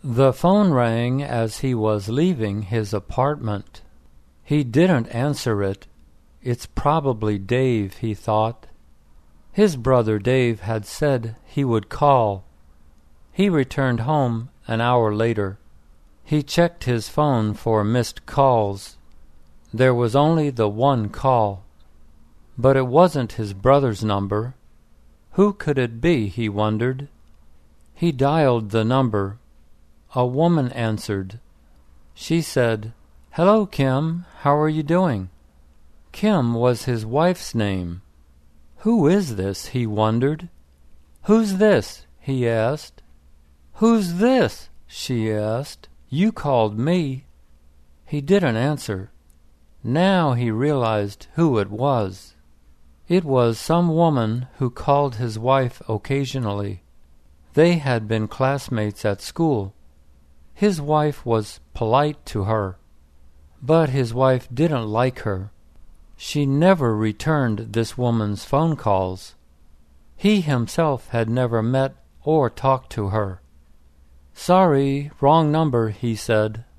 The phone rang as he was leaving his apartment. He didn't answer it. It's probably Dave, he thought. His brother Dave had said he would call. He returned home an hour later. He checked his phone for missed calls. There was only the one call. But it wasn't his brother's number. Who could it be, he wondered. He dialed the number. A woman answered. She said, "Hello, Kim. How are you doing?" Kim was his wife's name. Who is this, he wondered. "Who's this?" he asked. "Who's this?" she asked. "You called me." He didn't answer. Now he realized who it was. It was some woman who called his wife occasionally. They had been classmates at school. His wife was polite to her, but his wife didn't like her. She never returned this woman's phone calls. He himself had never met or talked to her. "Sorry, wrong number," he said.